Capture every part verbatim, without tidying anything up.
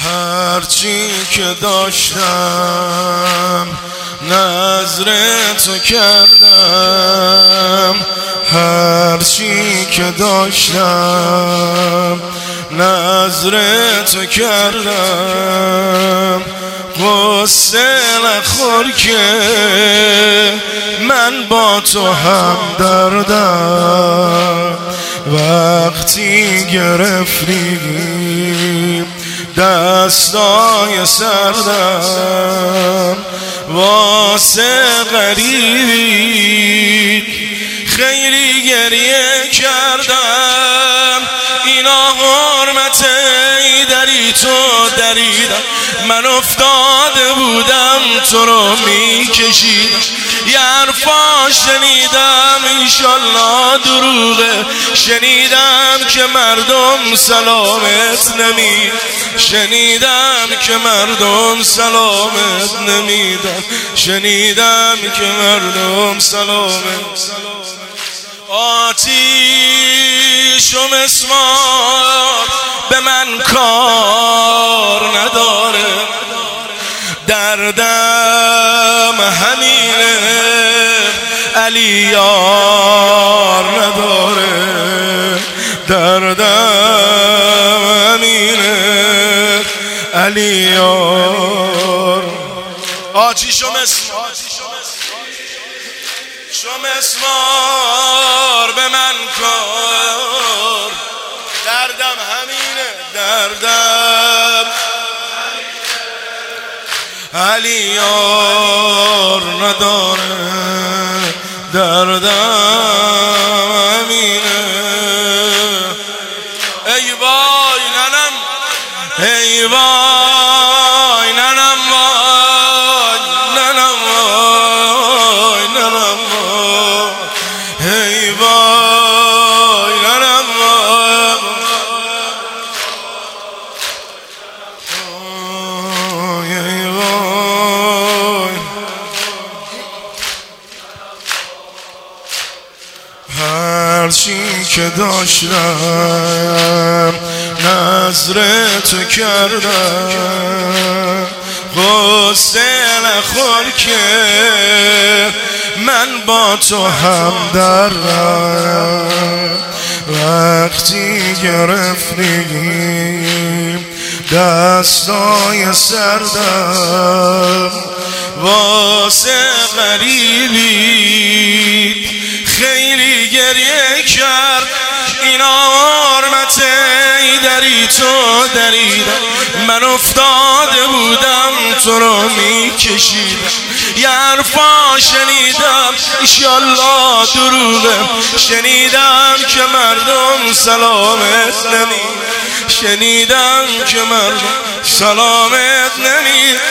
هرچی که داشتم نذر تو کردم، هرچی که داشتم نذر تو کردم. قصه نخور که من با تو هم دردم، وقتی گرفتی دستای سردم واسه غریبی خیلی گریه کردم. اینا حرمت دری تو دریدم، من افتاده بودم تو رو میکشیدم. یه حرفا شنیدم انشالله دروغه، شنیدم که مردم سلامت نمید، شنیدم که مردم سلامت نمیدن، شنیدم که مردم سلامت. آتیش و مسمار به من کار نداره، دردم همینه علی یار نداره، دردم همینه علی یار. آتیش و مسمار شو مسمار به من کار، دردم همینه دردم علی یار نداره، دردم همینه. ای وای ننم، ای وای ننم، وای ننم، وای ننم، ای وای ننم، وای ای وای. هرچی که داشتم نذر تو کردم، غصه نخور که من با تو هم دردم، وقتی گرفتیم دستای سردم واسه غریبی خیلی گریه کرد. اینا حرمت دری تو دریدم، من افتاده بودم تو رو میکشیدم. یه حرفا شنیدم انشالله دروغه، شنیدم که مردم سلامت نمید، شنیدم که مردم سلامت نمید.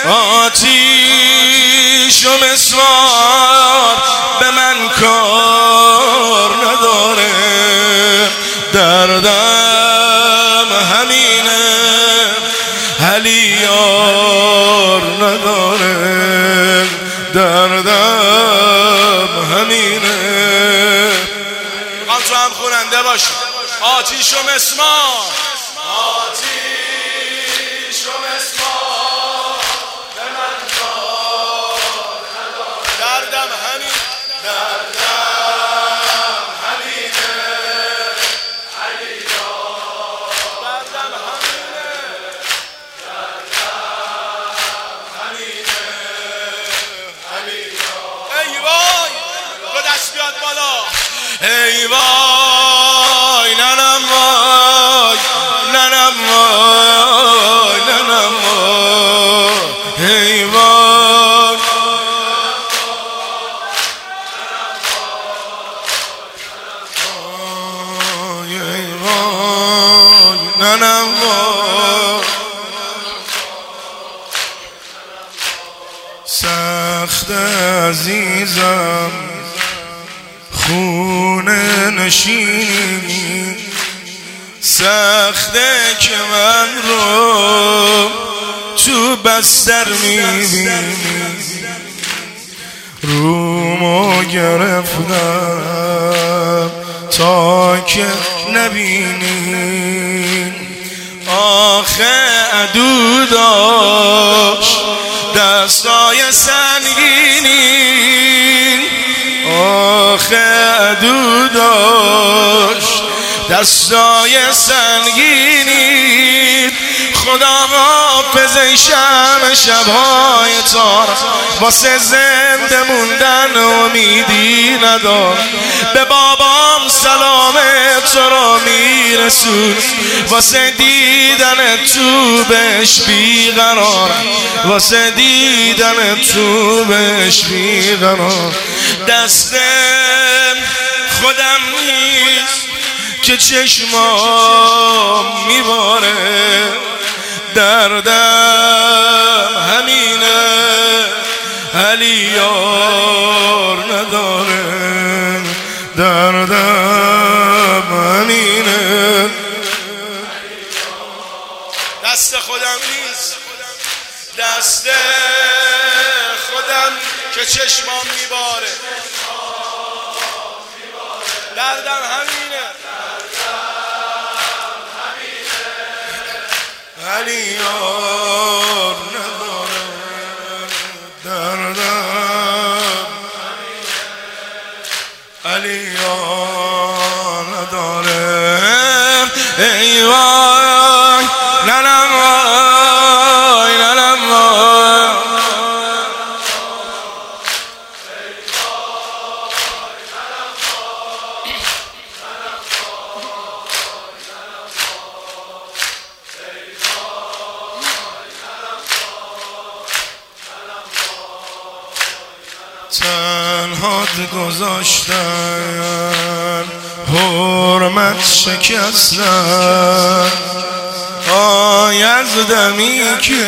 آتیش و مسمار به من کار نداره، دردم همینه علی یار نداره، دردم همینه. میخوام تو هم خوننده باشی. آتیش و مسمار، آتیش و مسمار به من کار نداره، دردم همین، دردم همینه علی یار، دردم همینه، دردم همینه علی یار. ای وای دو دست بیاد بالا. ای وای ننم، وای ننم، وای ننم، وای ای وای. ای وای ننم، وای. سخت عزیزم خونه نشینی، سخته که من رو تو بستر میبینی، رومو گرفتم تا که نبینی آخه عدو داشت دستای سنگینی، آخه عدو داشت دستای سنگینی. خدا حافظ ای شمع شبهای تار، واسه زنده موندن امیدی ندار. به بابام سلام تو را میرسون، واسه دیدن تو بهش بیقرارم، واسه دیدن تو بهش بیقرار. دست خودم نیست که چشمام میباره، دردم همینه علی یار نداره، دردم همینه. دست خودم نیست، دست خودم که چشمام میباره، دردم همینه علی یار نداره، دردم علی یار نداره. ای وای ننم وای ننم وای، تنهات گذاشتن حرمت شکستن، آی از دمی که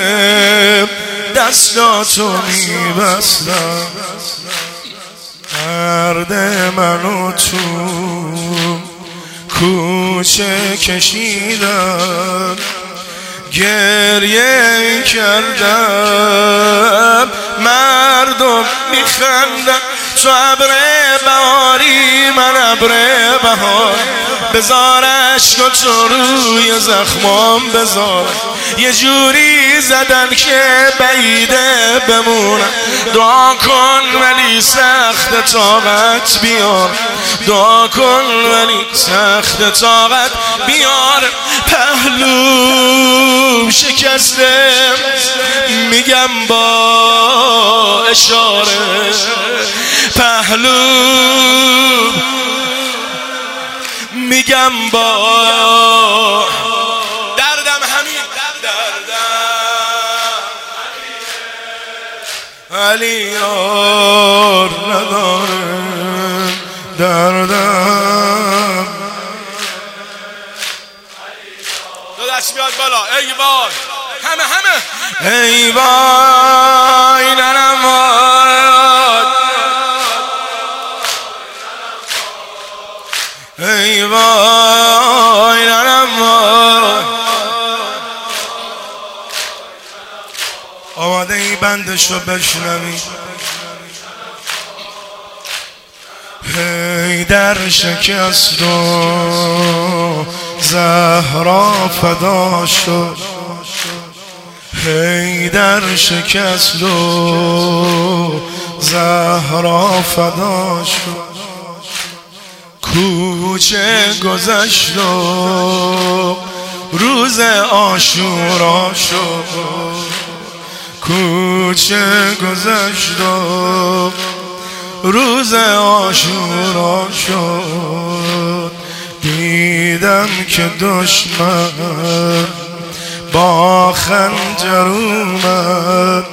دستاتو میبستن. درد منو تو کوچه کشیدن، گریه کردم مردم میخندن. تو ابر بهاری من ابر بهار، بذار عشق تو روی زخمام بذار. یه جوری زدن که بعیده بمونم، دعا کن ولی سخت طاقت بیار، دعا کن ولی سخت طاقت بیار. پهلوم شکسته میگم با اشاره، پهلوم میگم با دردم همین، دردم علی یار نداره، دردم. دو دست بیاد بالا. ای وای همه همه، ای وای ننم وای، ای وای ننم وای. آماده ای بندشو بشنوی؟ هی در شکست و زهرا فدا شد، هی در شکست و زهرا فدا شد. کوچه گذشت و روز عاشورا شد، کوچه گذشت و روز عاشورا شد. دیدم که دشمن با خنجر اومد،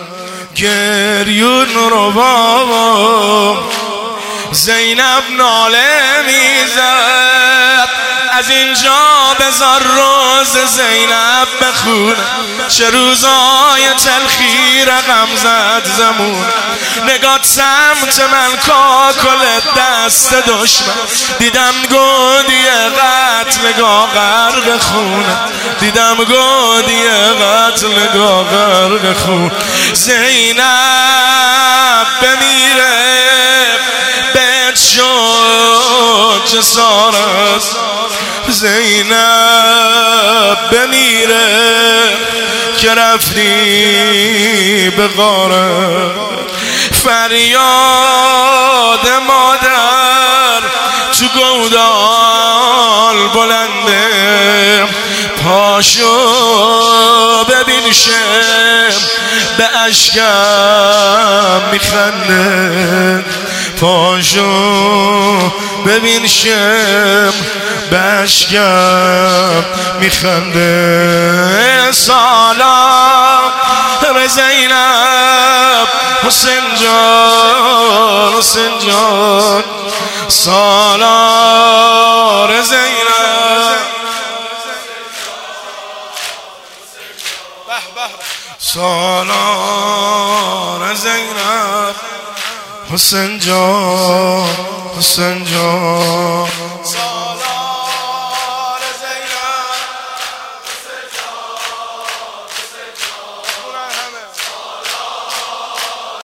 گریون رو بابا زینب ناله میزد. از اینجا بذار روز زینب بخونه، چه روزای تلخی رقم زد زمون. نگات سمت من کاکل دست دشمن، دیدم گودی قتل نگاه غرق خونه، دیدم گودی قتل نگاه غرق خون. زینب بمیره بهت شد جسارت، زینب بمیره که رفتی به غاره. فریاد مادر تو گودال بلنده، پاشو ببین شم به اشکم میخنده، پاشو ببین شم به اشکم میخنده. سلام زینب حسین جان، حسین جان سالار زینب، سالار زینب حسین جان، حسین جان.